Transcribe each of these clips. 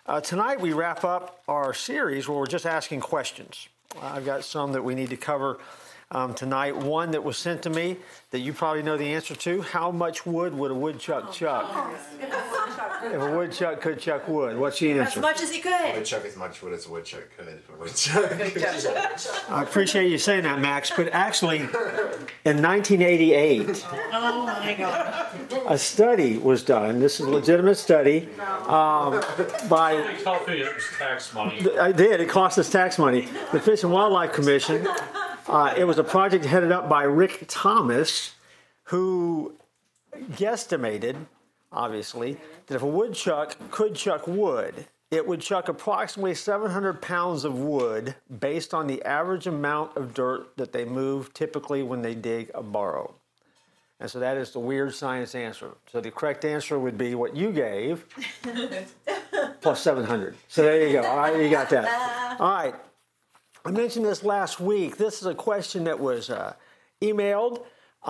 Tonight we wrap up our series where we're just asking questions. I've got some that we need to cover tonight. One that was sent to me that you probably know the answer to. How much wood would a woodchuck chuck? If a woodchuck could chuck wood, what's the answer? As much as he could. Woodchuck as much wood as a woodchuck could. Woodchuck. I appreciate you saying that, Max, but actually in 1988, Oh my God. a study was done. This is a legitimate study by... It cost me tax money. I did. It cost us tax money. The Fish and Wildlife Commission. It was a project headed up by Rick Thomas, who guesstimated, obviously, that if a woodchuck could chuck wood, it would chuck approximately 700 pounds of wood based on the average amount of dirt that they move typically when they dig a burrow. And so that is the weird science answer. So the correct answer would be what you gave, plus 700. So there you go. All right, you got that. All right. I mentioned this last week. This is a question that was emailed.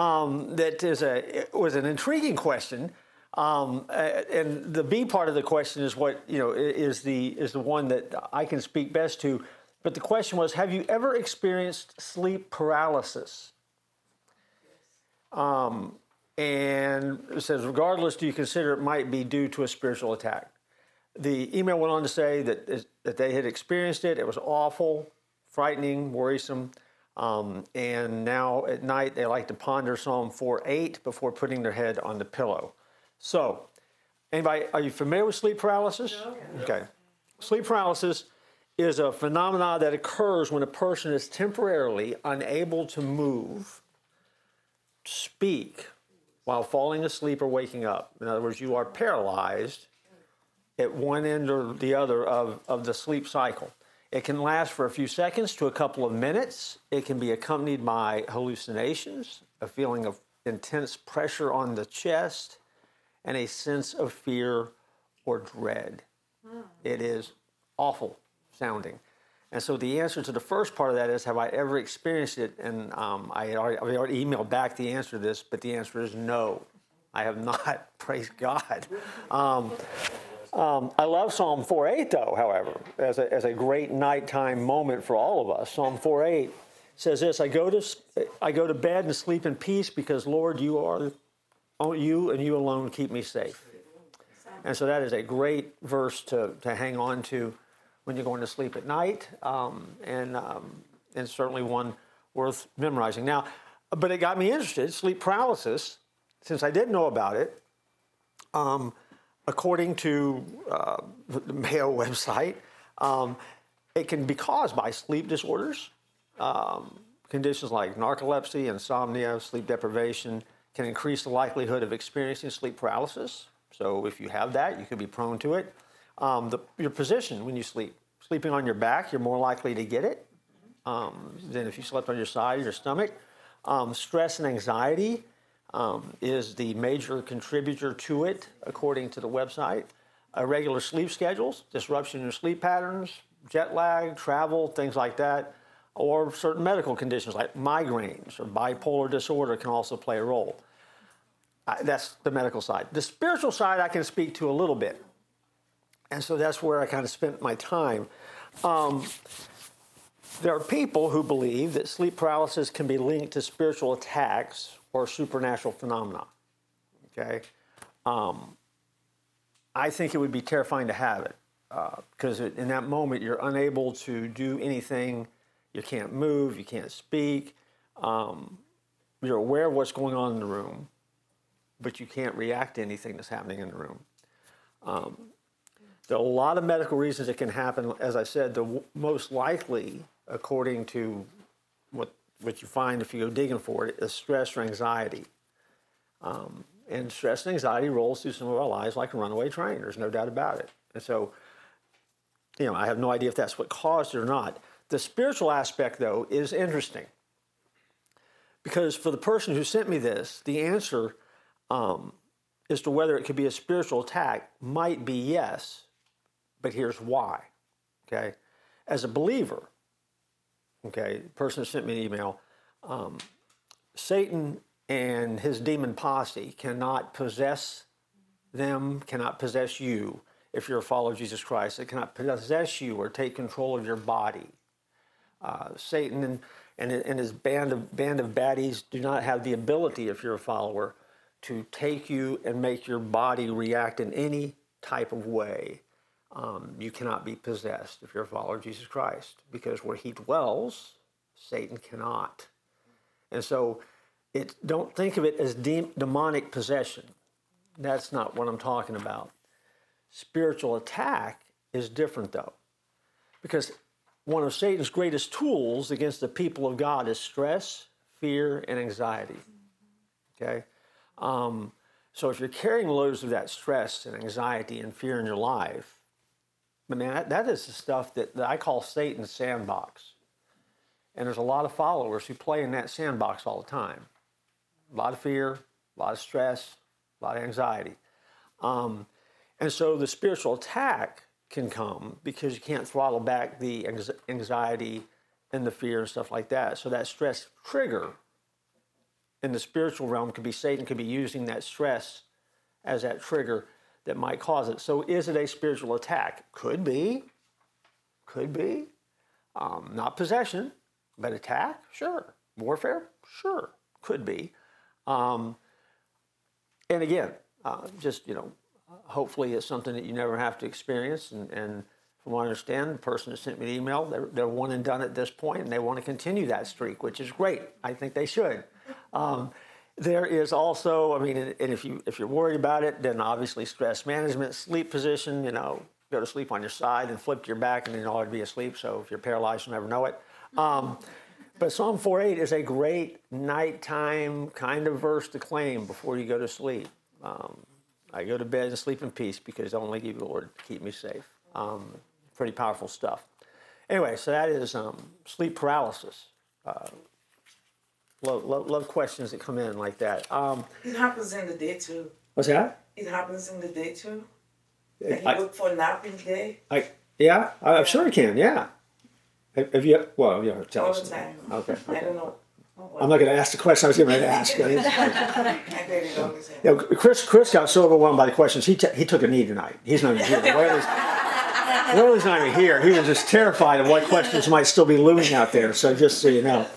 It was an intriguing question. And the B part of the question is what is the one that I can speak best to. But the question was: have you ever experienced sleep paralysis? And it says, regardless, do you consider it might be due to a spiritual attack? The email went on to say that they had experienced it. It was awful, frightening, worrisome. And now at night they like to ponder Psalm 4:8 before putting their head on the pillow. So, anybody, are you familiar with sleep paralysis? No. Okay. Sleep paralysis is a phenomenon that occurs when a person is temporarily unable to move, speak, while falling asleep or waking up. In other words, you are paralyzed at one end or the other of the sleep cycle. It can last for a few seconds to a couple of minutes. It can be accompanied by hallucinations, a feeling of intense pressure on the chest, and a sense of fear or dread. It is awful sounding. And so the answer to the first part of that is, have I ever experienced it? And I already emailed back the answer to this, but the answer is no. I have not. Praise God. I love Psalm 4:8, though, however, as a great nighttime moment for all of us. Psalm 4:8 says this: I go to bed and sleep in peace because, Lord, you and you alone keep me safe. And so that is a great verse to hang on to when you're going to sleep at night, and certainly one worth memorizing. Now, but it got me interested. Sleep paralysis, since I didn't know about it, according to the Mayo website, it can be caused by sleep disorders. Conditions like narcolepsy, insomnia, sleep deprivation can increase the likelihood of experiencing sleep paralysis. So if you have that, you could be prone to it. Your position when you sleep. Sleeping on your back, you're more likely to get it than if you slept on your side or your stomach. Stress and anxiety is the major contributor to it, according to the website. Irregular sleep schedules, disruption in your sleep patterns, jet lag, travel, things like that, or certain medical conditions like migraines or bipolar disorder can also play a role. That's the medical side. The spiritual side I can speak to a little bit. And so that's where I kind of spent my time. There are people who believe that sleep paralysis can be linked to spiritual attacks or supernatural phenomena. Okay? I think it would be terrifying to have it because in that moment you're unable to do anything. You can't move, you can't speak. You're aware of what's going on in the room, but you can't react to anything that's happening in the room. There are a lot of medical reasons it can happen. As I said, the most likely, according to what you find if you go digging for it, is stress or anxiety. And stress and anxiety rolls through some of our lives like a runaway train. There's no doubt about it. And so, I have no idea if that's what caused it or not. The spiritual aspect, though, is interesting. Because for the person who sent me this, the answer as to whether it could be a spiritual attack might be yes, but here's why, okay? As a believer, okay, the person who sent me an email, Satan and his demon posse cannot possess them, cannot possess you if you're a follower of Jesus Christ. It cannot possess you or take control of your body. Satan and his band of baddies do not have the ability, if you're a follower, to take you and make your body react in any type of way. You cannot be possessed if you're a follower of Jesus Christ, because where he dwells, Satan cannot. And so don't think of it as demonic possession. That's not what I'm talking about. Spiritual attack is different, though, because one of Satan's greatest tools against the people of God is stress, fear, and anxiety. Okay? So if you're carrying loads of that stress and anxiety and fear in your life, man, that is the stuff that I call Satan's sandbox. And there's a lot of followers who play in that sandbox all the time. A lot of fear, a lot of stress, a lot of anxiety. And so the spiritual attack can come because you can't throttle back the anxiety and the fear and stuff like that. So that stress trigger in the spiritual realm could be Satan could be using that stress as that trigger that might cause it. So is it a spiritual attack? Could be. Could be. Not possession, but attack? Sure. Warfare? Sure. Could be. And again, hopefully it's something that you never have to experience. And from what I understand, the person that sent me the email, they're one and done at this point, and they want to continue that streak, which is great. I think they should. There is also, and if you're worried about it, then obviously stress management, sleep position, go to sleep on your side and flip to your back, and then you'll always be asleep. So if you're paralyzed, you'll never know it. But Psalm 4:8 is a great nighttime kind of verse to claim before you go to sleep. I go to bed and sleep in peace because only you, Lord, keep me safe. Pretty powerful stuff. Anyway, so that is sleep paralysis. Love questions that come in like that. It happens in the day too. What's that? It happens in the day too. Can you look for a nap in the day? I'm sure it can. Yeah. Have you? Well, you tell All us. the time. Okay. I don't know. I'm not going to ask the question I was getting ready to ask. I bet it always happens. Chris got so overwhelmed by the questions. He took a knee tonight. He's not even here. Whaley's not even here. He was just terrified of what questions might still be looming out there. So just so you know,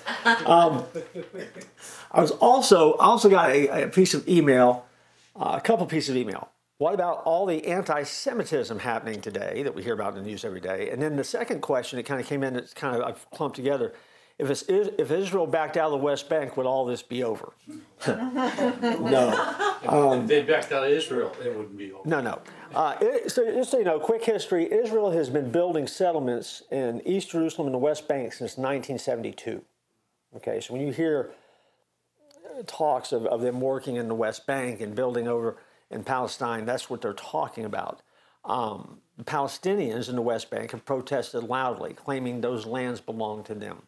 I also got a piece of email, a couple pieces of email. What about all the anti-Semitism happening today that we hear about in the news every day? And then the second question that kind of came in, it's kind of I've clumped together. If Israel backed out of the West Bank, would all this be over? No. If they backed out of Israel, it wouldn't be over. No. So just so you know, quick history, Israel has been building settlements in East Jerusalem and the West Bank since 1972. Okay, so when you hear talks of them working in the West Bank and building over in Palestine, that's what they're talking about. The Palestinians in the West Bank have protested loudly, claiming those lands belong to them.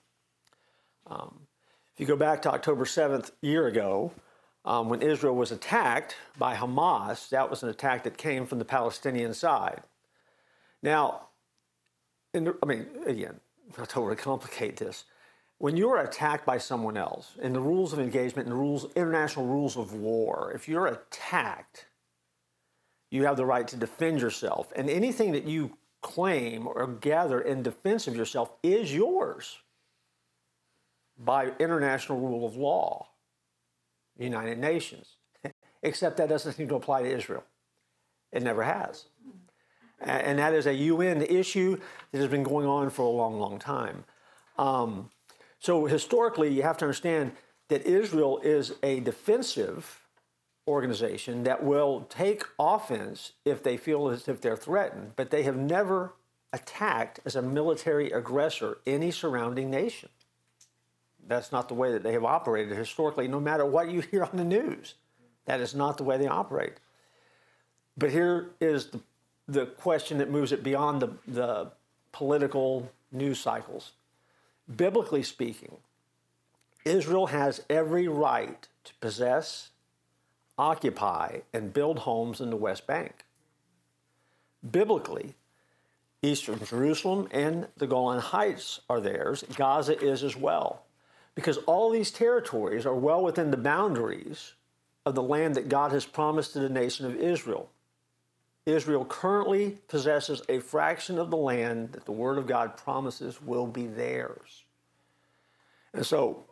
If you go back to October 7th, a year ago, when Israel was attacked by Hamas, that was an attack that came from the Palestinian side. Now, again, not to overcomplicate this. When you're attacked by someone else, in the rules of engagement and the international rules of war, if you're attacked, you have the right to defend yourself. And anything that you claim or gather in defense of yourself is yours by international rule of law, United Nations. Except that doesn't seem to apply to Israel. It never has. And that is a UN issue that has been going on for a long, long time. So historically, you have to understand that Israel is a defensive organization that will take offense if they feel as if they're threatened, but they have never attacked as a military aggressor any surrounding nation. That's not the way that they have operated historically, no matter what you hear on the news. That is not the way they operate. But here is the question that moves it beyond the political news cycles. Biblically speaking, Israel has every right to possess, occupy, and build homes in the West Bank. Biblically, Eastern Jerusalem and the Golan Heights are theirs. Gaza is as well. Because all these territories are well within the boundaries of the land that God has promised to the nation of Israel. Israel currently possesses a fraction of the land that the Word of God promises will be theirs. And so,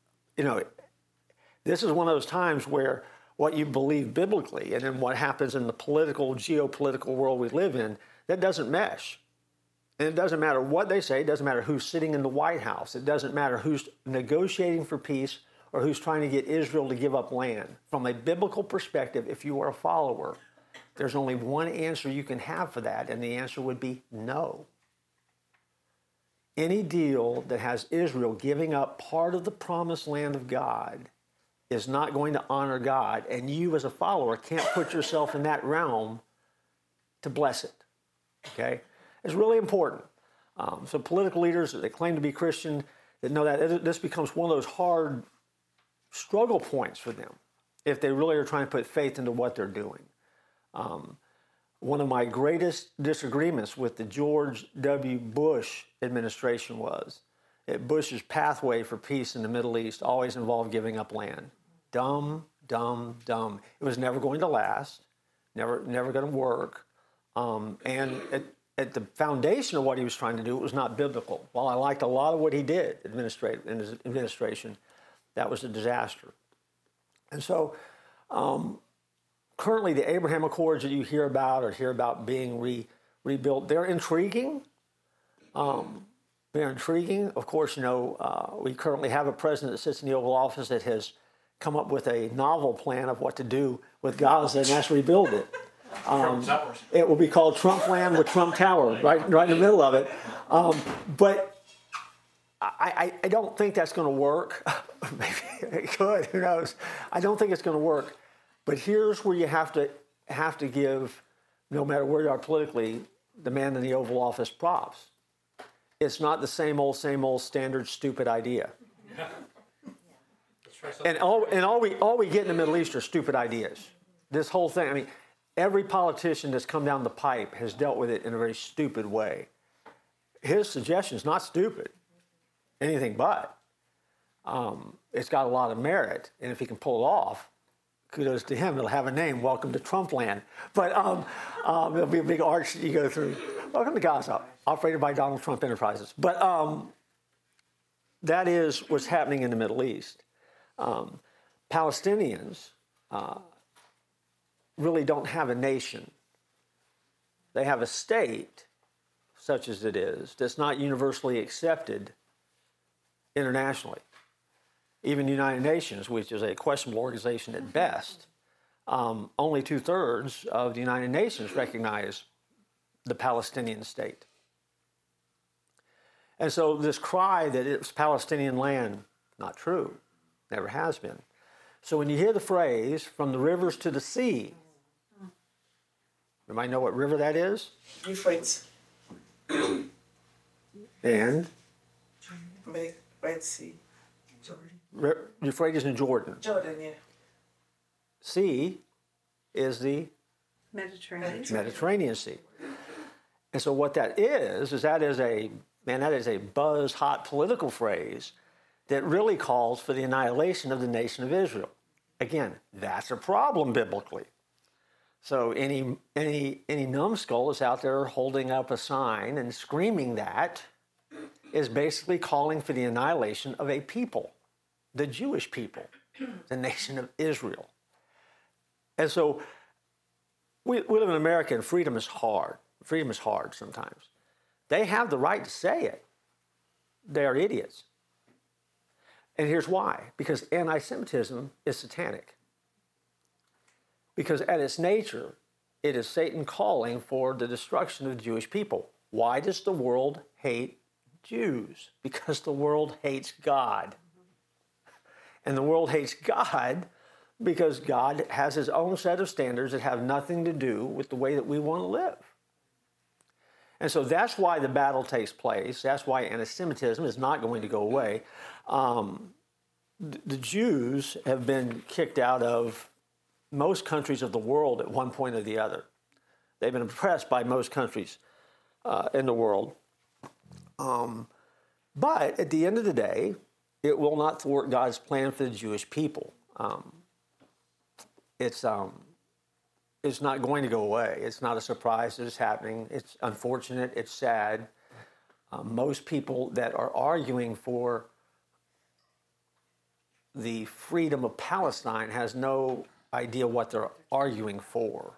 this is one of those times where what you believe biblically and then what happens in the political, geopolitical world we live in, that doesn't mesh. And it doesn't matter what they say. It doesn't matter who's sitting in the White House. It doesn't matter who's negotiating for peace or who's trying to get Israel to give up land. From a biblical perspective, if you are a follower, there's only one answer you can have for that, and the answer would be no. Any deal that has Israel giving up part of the promised land of God is not going to honor God, and you as a follower can't put yourself in that realm to bless it. Okay? It's really important. So political leaders that claim to be Christian that know that this becomes one of those hard struggle points for them if they really are trying to put faith into what they're doing. One of my greatest disagreements with the George W. Bush administration was that Bush's pathway for peace in the Middle East always involved giving up land. Dumb, dumb, dumb. It was never going to last, never going to work. And at the foundation of what he was trying to do, it was not biblical. While I liked a lot of what he did in his administration, that was a disaster. And so currently the Abraham Accords that you hear about being rebuilt, they're intriguing. They're intriguing. Of course, we currently have a president that sits in the Oval Office that has come up with a novel plan of what to do with Gaza, and that's rebuild it. It will be called Trump Land with Trump Tower, right in the middle of it. But I don't think that's going to work. Maybe it could. Who knows? I don't think it's going to work. But here's where you have to give, no matter where you are politically, the man in the Oval Office props. It's not the same old standard stupid idea. And all we get in the Middle East are stupid ideas. This whole thing, I mean, every politician that's come down the pipe has dealt with it in a very stupid way. His suggestion is not stupid, anything but. It's got a lot of merit, and if he can pull it off, kudos to him. It'll have a name, Welcome to Trump Land. But there'll be a big arch that you go through. Welcome to Gaza, operated by Donald Trump Enterprises. But that is what's happening in the Middle East. Palestinians really don't have a nation. They have a state, such as it is, that's not universally accepted internationally. Even the United Nations, which is a questionable organization at best, only 2/3 of the United Nations recognize the Palestinian state. And so this cry that it's Palestinian land, not true, never has been. So when you hear the phrase, from the rivers to the sea, anybody know what river that is? Euphrates. And? Red Sea. Euphrates in Jordan. Jordan, yeah. Sea is the Mediterranean Sea. And so what that is that is a buzz-hot political phrase that really calls for the annihilation of the nation of Israel. Again, that's a problem biblically. So any numbskull is out there holding up a sign and screaming that is basically calling for the annihilation of a people, the Jewish people, the nation of Israel. And so we live in America, and freedom is hard. Freedom is hard sometimes. They have the right to say it. They are idiots. And here's why. Because anti-Semitism is satanic. Because at its nature, it is Satan calling for the destruction of the Jewish people. Why does the world hate Jews? Because the world hates God. And the world hates God because God has his own set of standards that have nothing to do with the way that we want to live. And so that's why the battle takes place. That's why anti-Semitism is not going to go away. The Jews have been kicked out of most countries of the world at one point or the other. They've been oppressed by most countries in the world. But at the end of the day, it will not thwart God's plan for the Jewish people. It's it's not going to go away. It's not a surprise that it's happening. It's unfortunate. It's sad. Most people that are arguing for the freedom of Palestine has no idea what they're arguing for.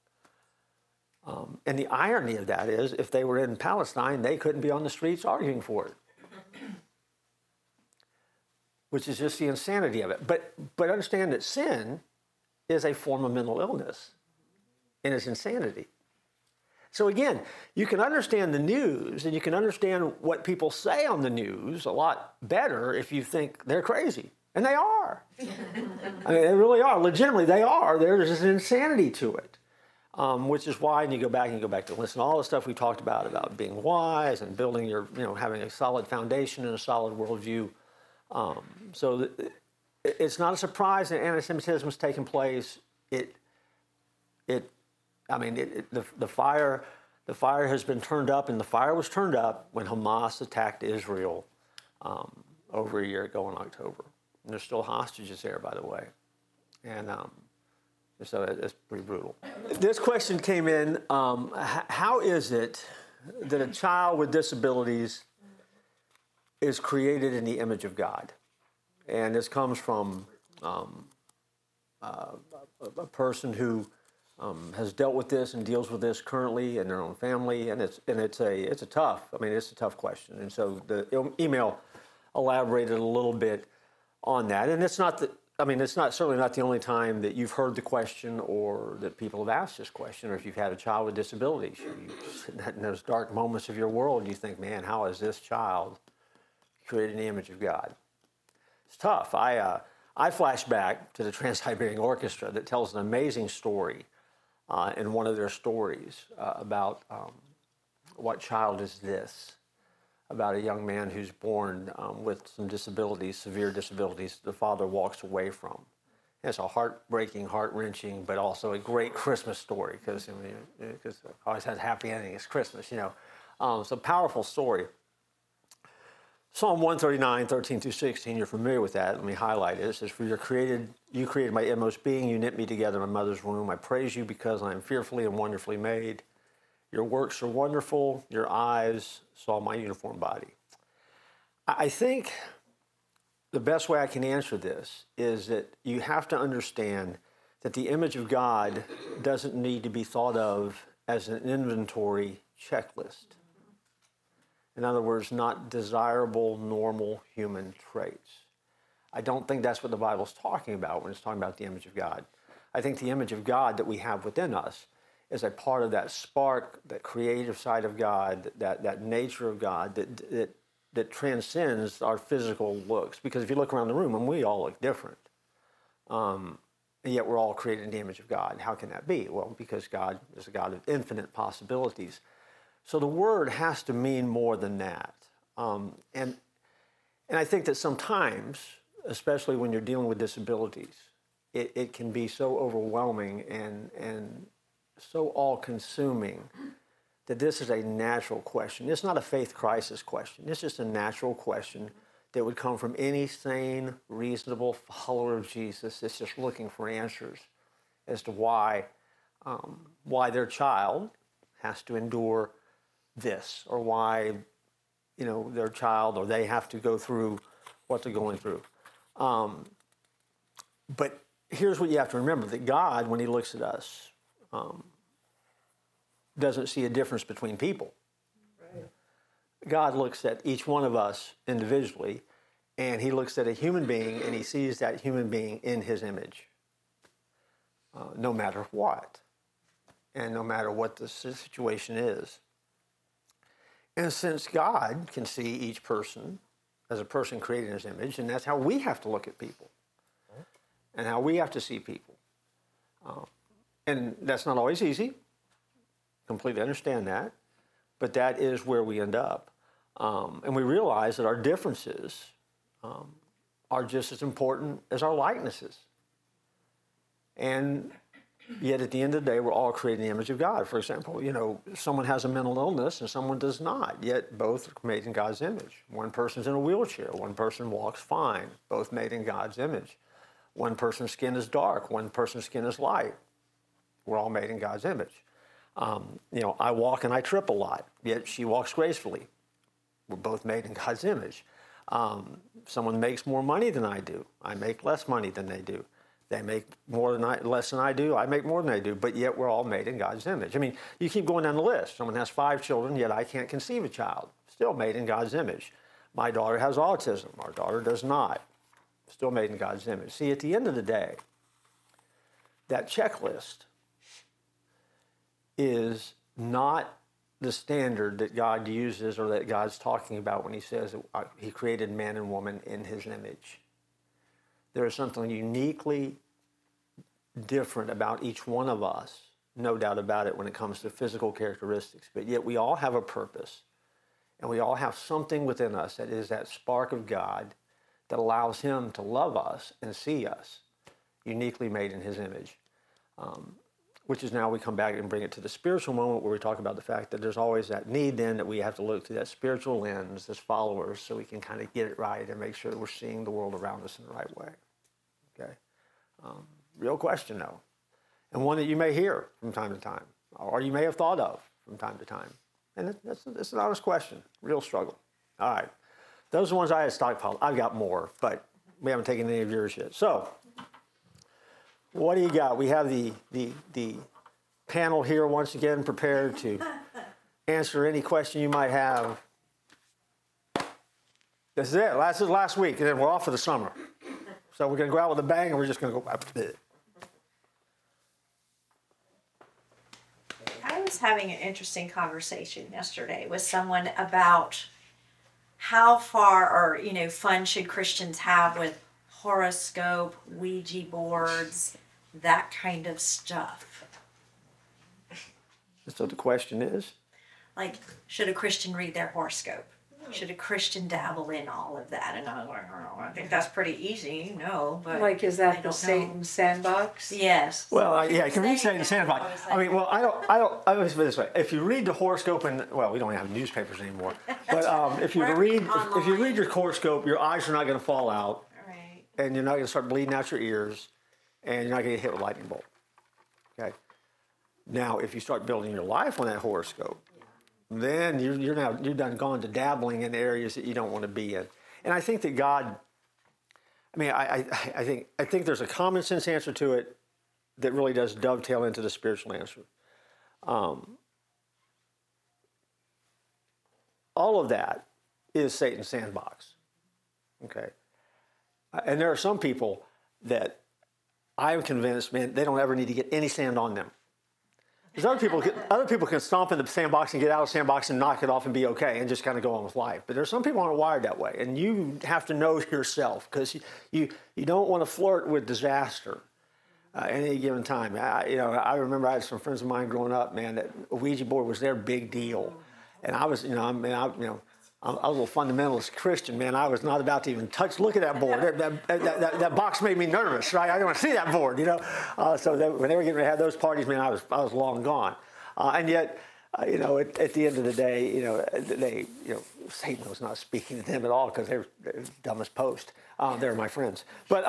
And the irony of that is, if they were in Palestine, they couldn't be on the streets arguing for it, which is just the insanity of it. But understand that sin is a form of mental illness, and it's insanity. So again, you can understand the news and you can understand what people say on the news a lot better if you think they're crazy. And they are. I mean, they really are. Legitimately, they are. There's an insanity to it, which is why, and you go back to listen to all the stuff we talked about being wise and building your, having a solid foundation and a solid worldview. So it's not a surprise that anti-Semitism has taken place. The fire has been turned up, and the fire was turned up when Hamas attacked Israel over a year ago in October. And there's still hostages there, by the way. And so it's pretty brutal. This question came in, how is it that a child with disabilities is created in the image of God? And this comes from a person who has dealt with this and deals with this currently in their own family, and it's a tough question. And so the email elaborated a little bit on that, and it's certainly not the only time that you've heard the question or that people have asked this question, or if you've had a child with disabilities, in those dark moments of your world, you think, man, how is this child created in the image of God? It's tough. I flash back to the Trans-Siberian Orchestra that tells an amazing story in one of their stories about what child is this, about a young man who's born with some disabilities, severe disabilities, the father walks away from. And it's a heartbreaking, heart-wrenching, but also a great Christmas story, because it always has a happy ending. It's Christmas, It's a powerful story. Psalm 139, 13 through 16, you're familiar with that. Let me highlight it. It says, "For you created my inmost being. You knit me together in my mother's womb. I praise you because I am fearfully and wonderfully made. Your works are wonderful. Your eyes saw my uniform body." I think the best way I can answer this is that you have to understand that the image of God doesn't need to be thought of as an inventory checklist. In other words, not desirable, normal human traits. I don't think that's what the Bible's talking about when it's talking about the image of God. I think the image of God that we have within us is a part of that spark, that creative side of God, that nature of God that transcends our physical looks. Because if you look around the room, and we all look different, and yet we're all created in the image of God. How can that be? Well, because God is a God of infinite possibilities. So the word has to mean more than that. And I think that sometimes, especially when you're dealing with disabilities, it can be so overwhelming and so all-consuming that this is a natural question. It's not a faith crisis question. It's just a natural question that would come from any sane, reasonable follower of Jesus that's just looking for answers as to why their child has to endure this, or why their child or they have to go through what they're going through. But here's what you have to remember, that God, when he looks at us, doesn't see a difference between people. Right. God looks at each one of us individually, and he looks at a human being, and he sees that human being in his image, no matter what, and no matter what the situation is. And since God can see each person as a person created in his image, and that's how we have to look at people, and how we have to see people. And that's not always easy. Completely understand that. But that is where we end up. And we realize that our differences are just as important as our likenesses. And yet at the end of the day, we're all created in the image of God. For example, someone has a mental illness and someone does not, yet both are made in God's image. One person's in a wheelchair, one person walks fine, both made in God's image. One person's skin is dark, one person's skin is light. we're all made in God's image. I walk and I trip a lot, yet she walks gracefully. We're both made in God's image. Someone makes more money than I do. I make less money than they do. They make less than I do. I make more than they do. But yet we're all made in God's image. I mean, you keep going down the list. Someone has 5 children, yet I can't conceive a child. Still made in God's image. My daughter has autism. Our daughter does not. Still made in God's image. See, at the end of the day, that checklist is not the standard that God uses or that God's talking about when he says he created man and woman in his image. There is something uniquely different about each one of us, no doubt about it, when it comes to physical characteristics. But yet we all have a purpose, and we all have something within us that is that spark of God that allows him to love us and see us uniquely made in his image. Which is now we come back and bring it to the spiritual moment where we talk about the fact that there's always that need then that we have to look through that spiritual lens as followers so we can kind of get it right and make sure that we're seeing the world around us in the right way. Okay? Real question though. And one that you may hear from time to time, or you may have thought of from time to time. And it's an honest question, real struggle. All right. Those are the ones I had stockpiled. I've got more, but we haven't taken any of yours yet. So, what do you got? We have the panel here once again prepared to answer any question you might have. This is it. This is last week, and then we're off for the summer. So we're going to go out with a bang, and we're just going to go. I was having an interesting conversation yesterday with someone about how far or fun should Christians have with horoscope, Ouija boards, that kind of stuff. So the question is? Like, should a Christian read their horoscope? Should a Christian dabble in all of that? And I was like, oh, I think that's pretty easy, but like, is that the Satan sandbox? Yes. Well, yeah, can we say the sandbox? I mean, well, I always put it this way. If you read the horoscope, and well, we don't have newspapers anymore, but if you read your horoscope, your eyes are not going to fall out, right, and you're not going to start bleeding out your ears, and you're not going to get hit with a lightning bolt. Okay. Now, if you start building your life on that horoscope, then you're done gone to dabbling in areas that you don't want to be in. And I think that God, I mean, I think there's a common sense answer to it that really does dovetail into the spiritual answer. All of that is Satan's sandbox. Okay. And there are some people that I'm convinced, man, they don't ever need to get any sand on them. Because other people can stomp in the sandbox and get out of the sandbox and knock it off and be okay and just kind of go on with life. But there's some people aren't wired that way, and you have to know yourself because you don't want to flirt with disaster at any given time. I remember I had some friends of mine growing up, man, that a Ouija board was their big deal, and I was, I'm a little fundamentalist Christian, man. I was not about to even look at that board. That box made me nervous, right? I didn't want to see that board, So when they were getting ready to have those parties, man, I was long gone. And yet, at the end of the day, Satan was not speaking to them at all because they're dumb as post. They're my friends. But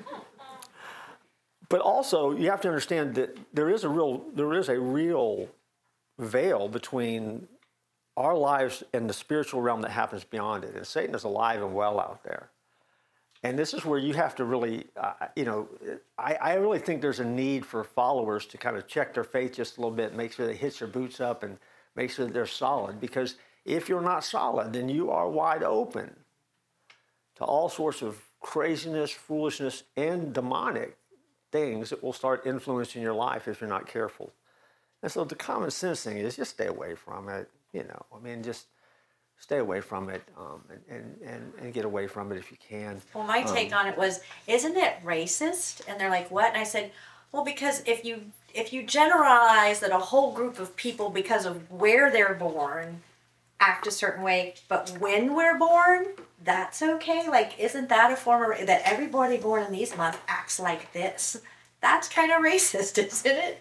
also, you have to understand that there is a real veil between our lives and the spiritual realm that happens beyond it. And Satan is alive and well out there. And this is where you have to really, I really think there's a need for followers to kind of check their faith just a little bit, make sure they hitch their boots up and make sure that they're solid. Because if you're not solid, then you are wide open to all sorts of craziness, foolishness, and demonic things that will start influencing your life if you're not careful. And so the common sense thing is just stay away from it. Just stay away from it and get away from it if you can. Well, my take on it was, isn't it racist? And they're like, what? And I said, well, because if you generalize that a whole group of people, because of where they're born, act a certain way, but when we're born, that's okay? Like, isn't that a form of, that everybody born in these months acts like this? That's kind of racist, isn't it?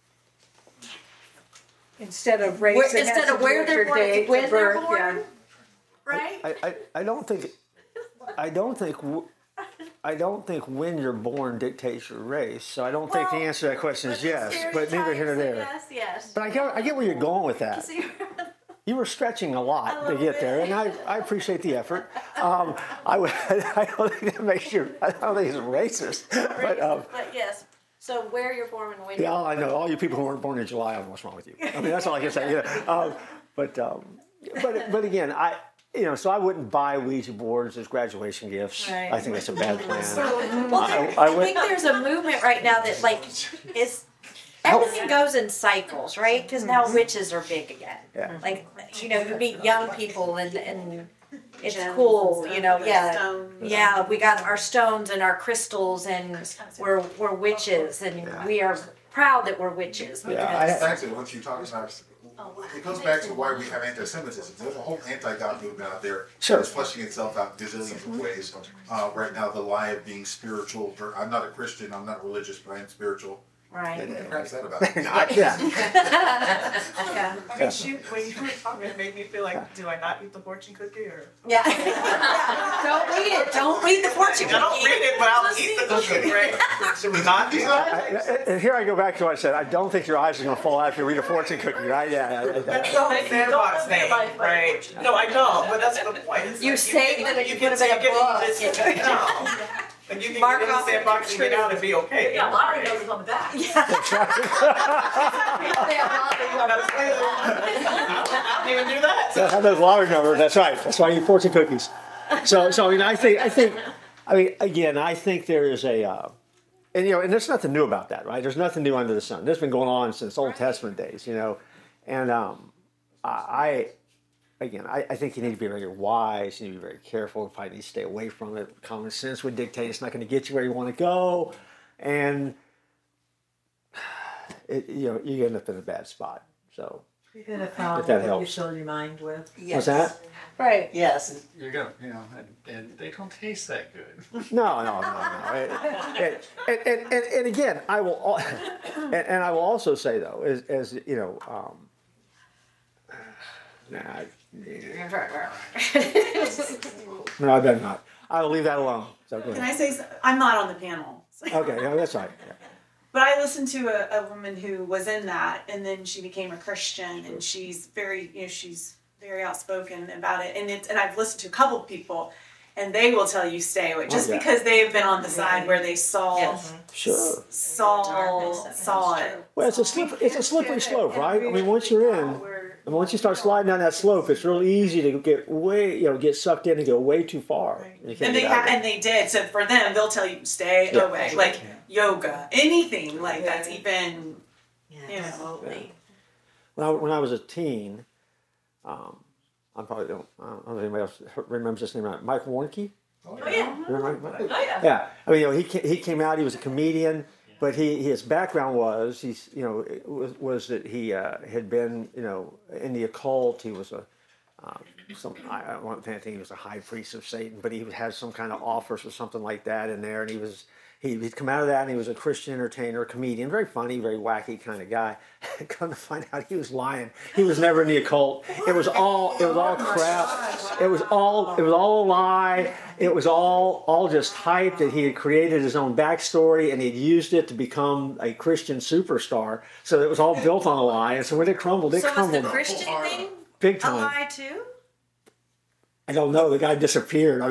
Instead of race, instead of where they're born, when they're born, right? I don't think I don't think when you're born dictates your race. So I don't think the answer to that question is yes. But neither here nor there. Yes. But I get where you're going with that. You were stretching a lot to get there, and I appreciate the effort. I don't think that makes you. I don't think it's racist. But yes. So where you're born and when. Yeah, I know all you people who weren't born in July. I don't know what's wrong with you. I mean, that's all I can say. Yeah. But again, so I wouldn't buy Ouija boards as graduation gifts. Right. I think that's a bad plan. I think there's a movement right now that is. Everything goes in cycles, right? Because now witches are big again. Yeah. You meet young people and it's cool, yeah. We got our stones and our crystals, and we're witches, and we are proud that we're witches. Actually, once you talk about it goes back to why we have anti-Semitism. There's a whole anti-God movement out there that's fleshing itself out in gazillions of ways. Right now, the lie of being spiritual. I'm not a Christian. I'm not religious, but I am spiritual. Right. What's that about? Yeah. When you were talking, it made me feel like, do I not eat the fortune cookie or? Yeah. Don't read it. Don't read the fortune cookie. I don't read it, but I'll eat the cookie, right? Should we not do that? And here I go back to what I said. I don't think your eyes are going to fall out if you read a fortune cookie, right? Yeah. That's the whole sandbox thing, right? No, I don't, but that's the point. You say that you put it in a book. No. And you can get in the sandbox and get out and be okay. Yeah, lottery numbers on the back. I don't even do that. So have those lottery numbers. That's right. That's why you eat fortune cookies. So I think there is and there's nothing new about that, right? There's nothing new under the sun. This has been going on since Old Testament days, and I think you need to be very wise. You need to be very careful. You probably need to stay away from it. Common sense would dictate it's not going to get you where you want to go, and you end up in a bad spot. So You're gonna find if that what you helps. fill your mind with. What's that? Right. Yes. You're gonna, and they don't taste that good. No. And again, I will, and I will also say though, as you know, no, I better not. I will leave that alone. So go Can ahead. I say, I'm not on the panel. Okay, yeah, that's right. Yeah. But I listened to a woman who was in that, and then she became a Christian, and she's very outspoken about it. And I've listened to a couple of people, and they will tell you stay away, just because they've been on the side where they saw Sure. saw it. Well, it's a slippery slope, right? I mean, once you're in, and once you start sliding down that slope, it's real easy to get sucked in and go way too far. And they did. So for them, they'll tell you stay away, like yoga, anything like that's even, Absolutely. When I was a teen, I probably don't know if anybody else remembers this name. Right? Mike Warnke. Oh yeah. Remember Mike? Oh yeah. Yeah. I mean, he came out. He was a comedian, but his background was that he had been in the occult. He was I don't think he was a high priest of Satan, but he had some kind of office or something like that in there, and he'd come out of that, and he was a Christian entertainer, comedian, very funny, very wacky kind of guy. Come to find out, he was lying. He was never in the occult. It was all crap. It was all a lie. It was all just hype that he had created his own backstory, and he'd used it to become a Christian superstar. So it was all built on a lie. And so when it crumbled, So was the Christian thing big a time. lie too? I don't know. The guy disappeared. I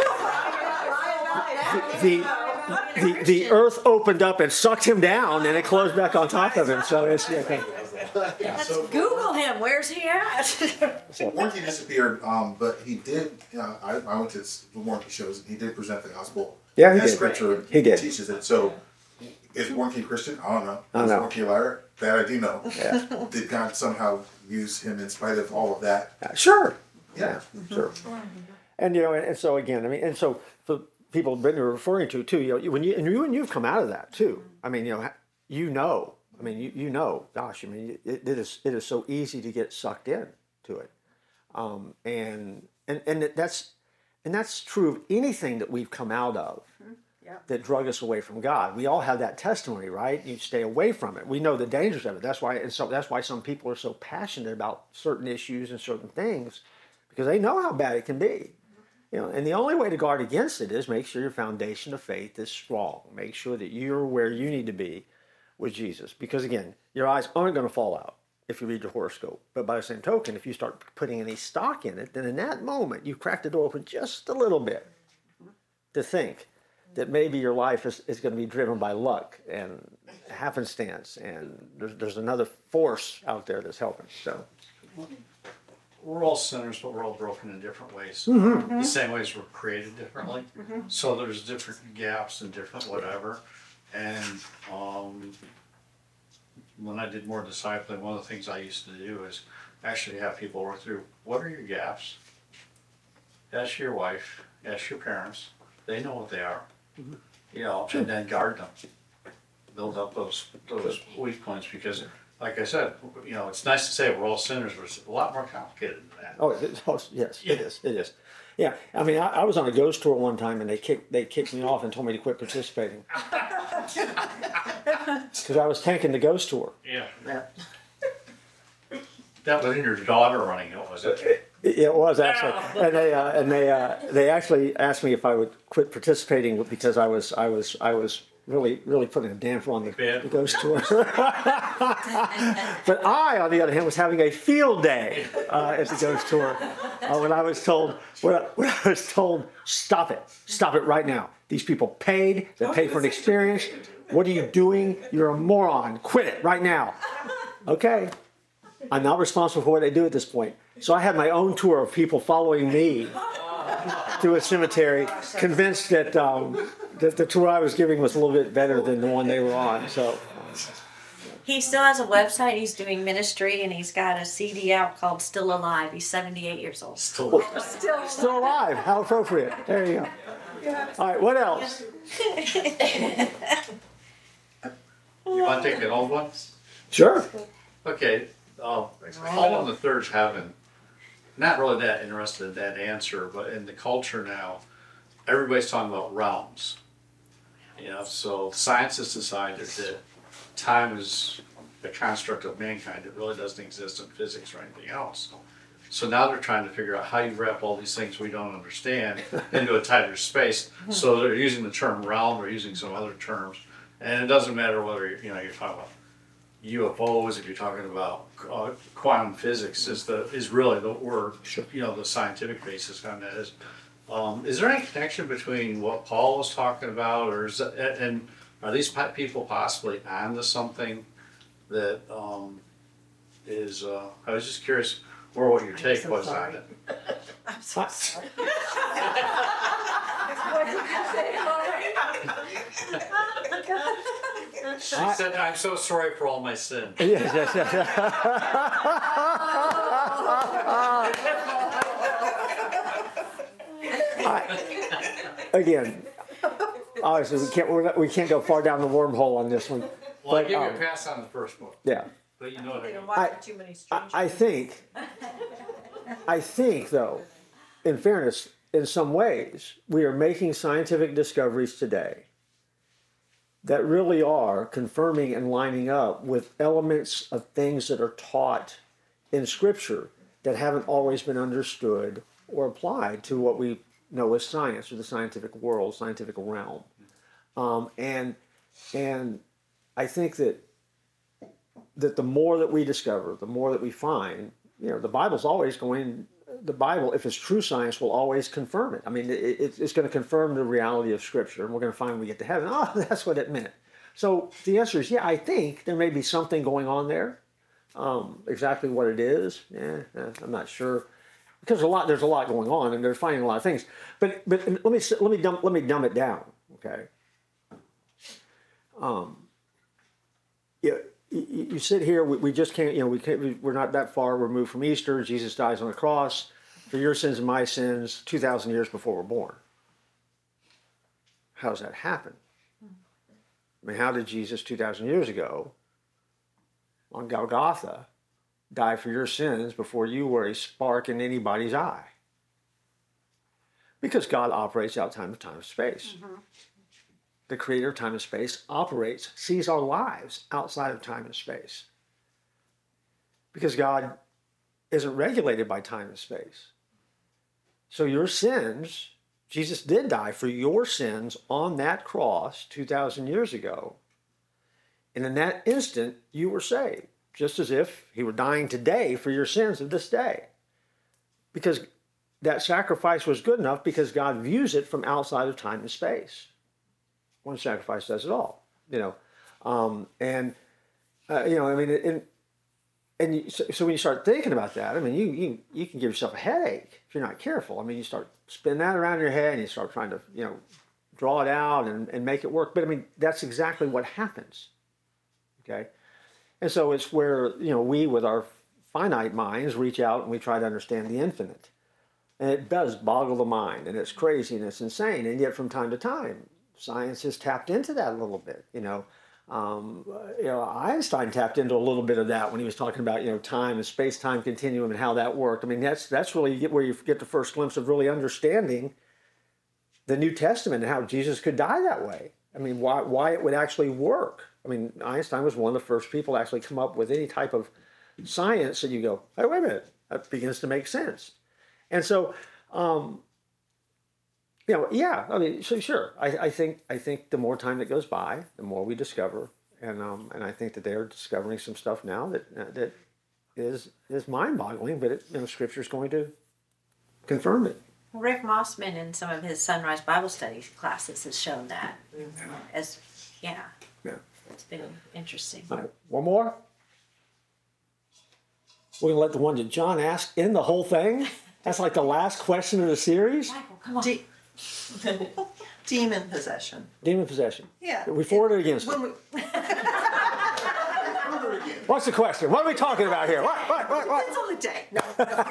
mean, the earth opened up and sucked him down, and it closed back on top of him. So it's Let's Google him. Where's he at? Warnke disappeared, but he did. I went to the Warnke shows, and he did present the gospel. Yeah, he as did. Scripture He did. teaches it. So, is Warnke Christian? I don't know. I don't Is know. Warnke a liar? That I do know. Yeah. Did God somehow use him in spite of all of that? Sure. Yeah. Sure. And and so again, I mean, and so for people Ben you're referring to too, when you've come out of that too. I mean, I mean, you know, gosh, I mean, it is so easy to get sucked in to it, and that's true of anything that we've come out of that drug us away from God. We all have that testimony, right? You stay away from it. We know the dangers of it. That's why some people are so passionate about certain issues and certain things, because they know how bad it can be. And the only way to guard against it is make sure your foundation of faith is strong. Make sure that you're where you need to be with Jesus. Because again, your eyes aren't going to fall out if you read your horoscope. But by the same token, if you start putting any stock in it, then in that moment, you crack the door open just a little bit to think that maybe your life is going to be driven by luck and happenstance. And there's another force out there that's helping. So We're all sinners, but we're all broken in different ways. Mm-hmm. The same ways we're created differently. So there's different gaps and different whatever. And when I did more discipling, one of the things I used to do is actually have people work through, what are your gaps? Ask your wife, ask your parents. They know what they are. And then guard them. Build up those weak points, because like I said, it's nice to say we're all sinners, but it's a lot more complicated than that. Yes, it is. Yeah, I mean, I was on a ghost tour one time, and they kicked me off and told me to quit participating because I was tanking the ghost tour. Yeah. That was your daughter running it, was it? It was actually, and they actually asked me if I would quit participating because I was really putting a damper on the ghost tour. But I, on the other hand, was having a field day at the ghost tour when I was told, stop it right now. These people paid, they paid for an experience. What are you doing? You're a moron. Quit it right now. Okay, I'm not responsible for what they do at this point. So I had my own tour of people following me through a cemetery, convinced that that the tour I was giving was a little bit better than the one they were on. So He still has a website. He's doing ministry, and he's got a CD out called Still Alive. He's 78 years old. still alive. How appropriate. There you go. All right, what else? You want to take an old one? Sure. Okay, Paul and the Third's Heaven. Not really that interested in that answer, but in the culture now, everybody's talking about realms. So science has decided that time is a construct of mankind. It really doesn't exist in physics or anything else. So now they're trying to figure out how you wrap all these things we don't understand into a tighter space. So they're using the term realm, or using some other terms. And it doesn't matter whether you're talking about UFOs, if you're talking about quantum physics, is really the word. The scientific basis on that is there any connection between what Paul was talking about, and are these people possibly onto something that is? I was just curious what your take was on it. I'm so sorry. She said, "I'm so sorry for all my sins." Yes. Again, obviously we can't go far down the wormhole on this one. Well, I give you a pass on the first one. Yeah. But you know what I mean. Watching too many strange I think, though, in fairness, in some ways, we are making scientific discoveries today that really are confirming and lining up with elements of things that are taught in Scripture that haven't always been understood or applied to what we know as science, or the scientific world, scientific realm. And I think that the more that we discover, the more that we find, the Bible's always going, the Bible, if it's true science, will always confirm it. I mean, it's going to confirm the reality of Scripture, and we're going to find when we get to heaven, that's what it meant. So the answer is, yeah, I think there may be something going on there. Exactly what it is, I'm not sure, because there's a lot going on, and they're finding a lot of things. But let me dumb it down, okay? You sit here. We just can't. We're not that far removed from Easter. Jesus dies on the cross for your sins and my sins 2,000 years before we're born. How does that happen? I mean, how did Jesus 2,000 years ago on Golgotha die for your sins before you were a spark in anybody's eye? Because God operates outside of time and space. Mm-hmm. The creator of time and space sees our lives outside of time and space. Because God isn't regulated by time and space. So your sins, Jesus did die for your sins on that cross 2,000 years ago. And in that instant, you were saved, just as if he were dying today for your sins of this day. Because that sacrifice was good enough because God views it from outside of time and space. One sacrifice does it all, you know. So when you start thinking about that, I mean, you can give yourself a headache if you're not careful. I mean, you start spinning that around in your head and you start trying to, you know, draw it out and make it work. But I mean, that's exactly what happens. Okay? And so it's where, you know, we with our finite minds reach out and we try to understand the infinite. And it does boggle the mind, and it's crazy and it's insane. And yet from time to time, science has tapped into that a little bit, you know. Einstein tapped into a little bit of that when he was talking about, you know, time and space-time continuum and how that worked. I mean, that's really where you get the first glimpse of really understanding the New Testament and how Jesus could die that way. I mean, why it would actually work. I mean, Einstein was one of the first people to actually come up with any type of science that you go, hey, wait a minute, that begins to make sense. And so, you know, yeah, I mean, so sure. I think the more time that goes by, the more we discover, and I think that they're discovering some stuff now that is mind-boggling, but you know, Scripture's going to confirm it. Rick Mossman in some of his Sunrise Bible Study classes has shown that. Yeah. It's been interesting. All right, one more. We're gonna let the one that John asked in the whole thing. That's like the last question of the series. Michael, come on. Demon possession. Demon possession. Yeah. We for it or against it? What's the question? What are we talking about here? What? Depends on the day. No.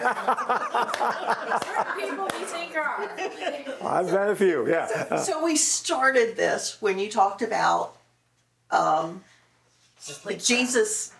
People you think are. I've met a few, yeah. So we started this when you talked about Jesus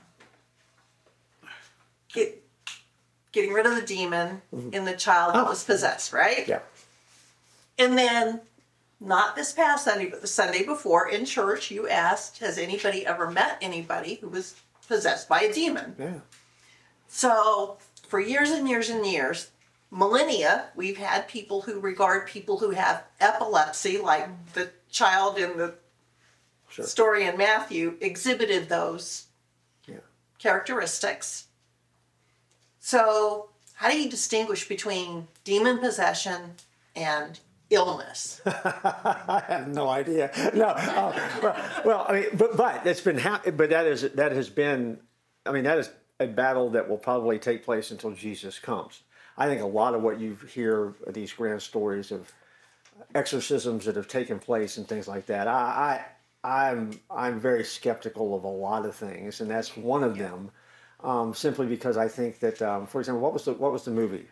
getting rid of the demon in the child that was possessed, right? Yeah. And then, not this past Sunday, but the Sunday before in church, you asked, has anybody ever met anybody who was possessed by a demon? Yeah. So, for years and years and years, millennia, we've had people who regard people who have epilepsy, like the child in the story in Matthew, exhibited those characteristics. So, how do you distinguish between demon possession and illness? I have no idea. No, well, I mean, but it's been but that has been, I mean, that is a battle that will probably take place until Jesus comes. I think a lot of what you hear these grand stories of exorcisms that have taken place and things like that, I'm very skeptical of a lot of things, and that's one of them. Simply because I think that, for example, what was the movie?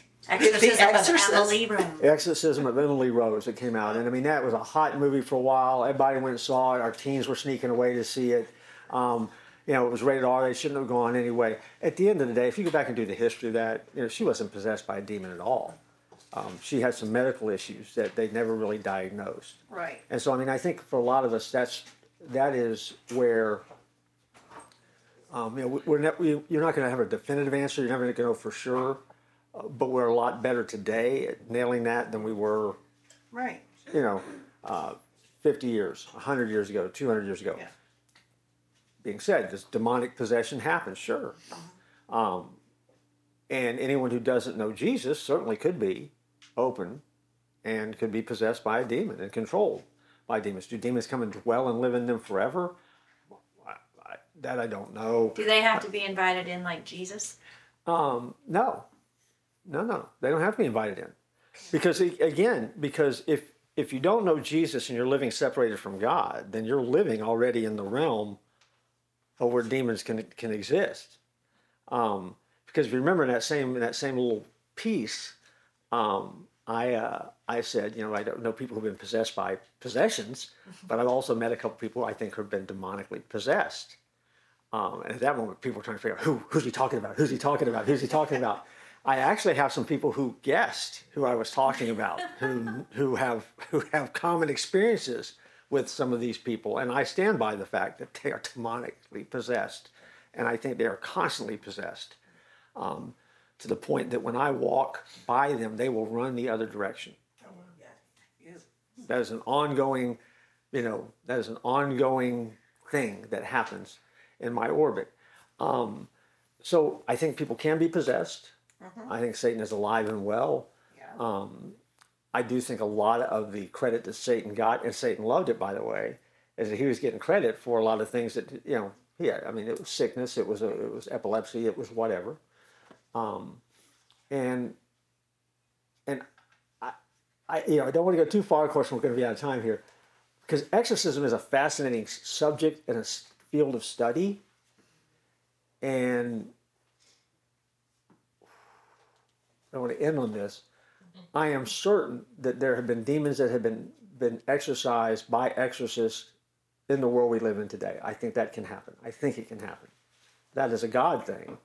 Exorcism of Emily Rose that came out, and I mean that was a hot movie for a while. Everybody went and saw it. Our teens were sneaking away to see it. You know, it was rated R. They shouldn't have gone anyway. At the end of the day, if you go back and do the history of that, you know, she wasn't possessed by a demon at all. She had some medical issues that they never really diagnosed. Right. And so, I mean, I think for a lot of us, that is where. You know, you're not going to have a definitive answer. You're never going to know for sure. But we're a lot better today at nailing that than we were, right? You know, 50 years, 100 years ago, 200 years ago. Yeah. Being said, does demonic possession happen? Sure. And anyone who doesn't know Jesus certainly could be open and could be possessed by a demon and controlled by demons. Do demons come and dwell and live in them forever? That I don't know. Do they have to be invited in like Jesus? No. They don't have to be invited in. Because, again, if you don't know Jesus and you're living separated from God, then you're living already in the realm of where demons can exist. Because if you remember in that same little piece, I said, you know, I don't know people who've been possessed by possessions, but I've also met a couple people I think who've been demonically possessed. And at that moment, people were trying to figure out who's he talking about? Who's he talking about? Who's he talking about? I actually have some people who guessed who I was talking about, who have common experiences with some of these people, and I stand by the fact that they are demonically possessed, and I think they are constantly possessed. to the point that when I walk by them, they will run the other direction. That is an ongoing, that is an ongoing thing that happens in my orbit. So I think people can be possessed. I think Satan is alive and well. I do think a lot of the credit that Satan got, and Satan loved it, by the way, is that he was getting credit for a lot of things that, I mean, it was sickness, it was epilepsy, it was whatever. And I don't want to go too far. Of course, we're going to be out of time here, because exorcism is a fascinating subject and a field of study. And I want to end on this. I am certain that there have been demons that have been exorcised by exorcists in the world we live in today. I think that can happen. I think it can happen. That is a God thing,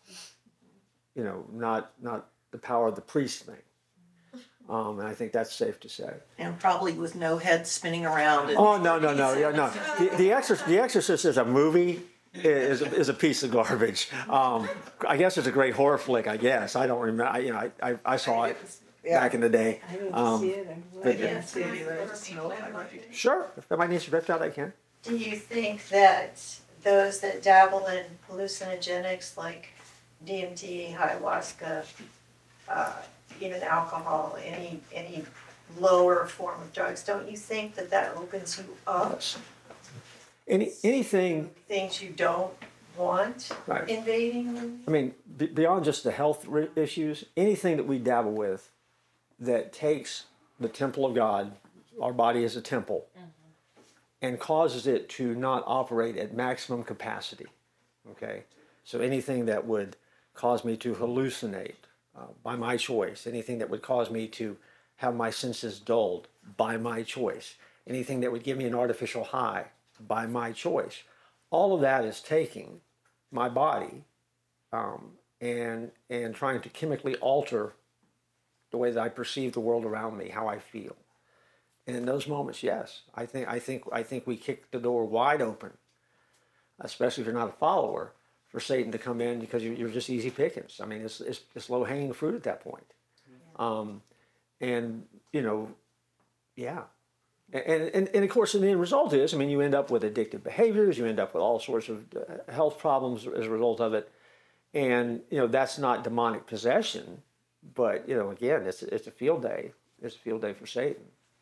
not the power of the priest thing. And I think that's safe to say. And probably with no head spinning around. Oh, no. The Exorcist is a movie, is a piece of garbage. I guess it's a great horror flick, I guess. I don't remember. I saw it back in the day. I didn't see it. I didn't see it either. I just know I liked it. Sure. If somebody needs to ripped out, I can. Do you think that those that dabble in hallucinogenics like DMT, ayahuasca, even alcohol, any lower form of drugs, don't you think that opens you up? Anything. Things you don't want invading? I mean, beyond just the health issues, anything that we dabble with that takes the temple of God, our body is a temple, and causes it to not operate at maximum capacity. Okay? So anything that would cause me to hallucinate by my choice, anything that would cause me to have my senses dulled by my choice, anything that would give me an artificial high by my choice, all of that is taking my body and trying to chemically alter the way that I perceive the world around me, how I feel. And in those moments, yes, I think we kick the door wide open, especially if you're not a follower, for Satan to come in, because you're just easy pickings. I mean, it's low hanging fruit at that point. And of course, the end result is, you end up with addictive behaviors, you end up with all sorts of health problems as a result of it. And, that's not demonic possession, but, again, it's a field day. It's a field day for Satan.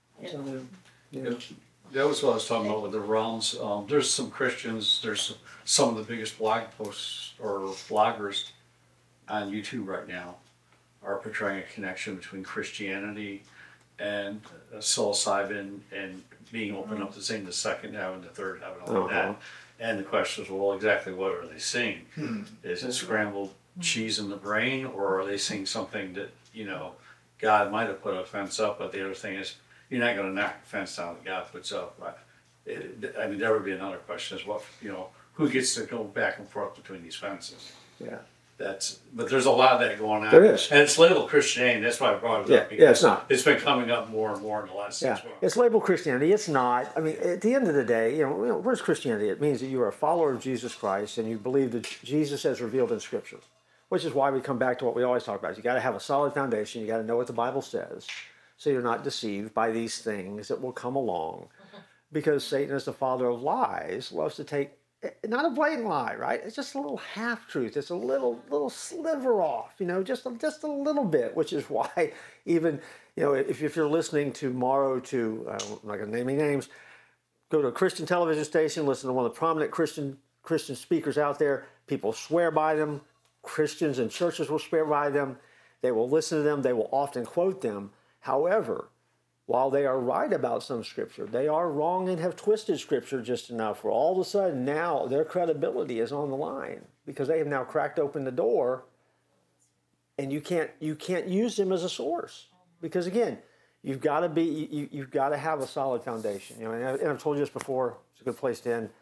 That was what I was talking about with the realms. There's some Christians, there's some of the biggest blog posts or bloggers on YouTube right now are portraying a connection between Christianity and psilocybin and being open up to seeing the second heaven, the third heaven, all of that. And the question is, well, exactly what are they seeing? Is it scrambled cheese in the brain, or are they seeing something that, God might have put a fence up, but the other thing is, you're not going to knock the fence down that God puts up. There would be another question: is who gets to go back and forth between these fences? Yeah. But there's a lot of that going on. There is. And it's labeled Christianity. That's why I brought it up. Yeah, it's not. It's been coming up more and more in the last 6 months. It's labeled Christianity. It's not. At the end of the day, what is Christianity? It means that you are a follower of Jesus Christ and you believe that Jesus as revealed in Scripture, which is why we come back to what we always talk about. You got to have a solid foundation. You got to know what the Bible says, so you're not deceived by these things that will come along, because Satan is the father of lies, loves to take, not a blatant lie, right? It's just a little half-truth. It's a little sliver off, just a little bit, which is why even, if you're listening tomorrow to, I'm not going to name any names, go to a Christian television station, listen to one of the prominent Christian speakers out there. People swear by them. Christians and churches will swear by them. They will listen to them. They will often quote them. However, while they are right about some Scripture, they are wrong and have twisted Scripture just enough where all of a sudden now their credibility is on the line, because they have now cracked open the door, and you can't use them as a source, because again, you've got to have a solid foundation. And I've told you this before. It's a good place to end.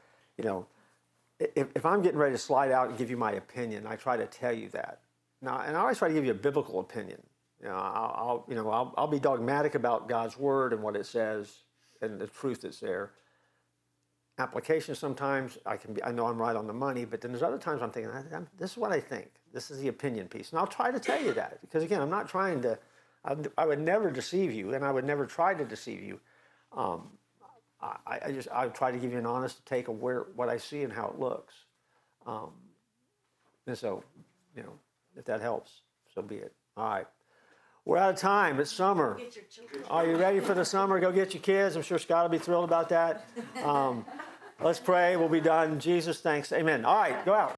If I'm getting ready to slide out and give you my opinion, I try to tell you that. Now, and I always try to give you a biblical opinion. I'll be dogmatic about God's word and what it says and the truth that's there. application sometimes. I know I'm right on the money, but then there's other times I'm thinking, this is what I think. This is the opinion piece. And I'll try to tell you that because, again, I'm not trying to, I would never deceive you, and I would never try to deceive you. I try to give you an honest take of what I see and how it looks. And so, if that helps, so be it. All right. We're out of time. It's summer. Are you ready for the summer? Go get your kids. I'm sure Scott will be thrilled about that. Let's pray. We'll be done. Jesus, thanks. Amen. All right, go out.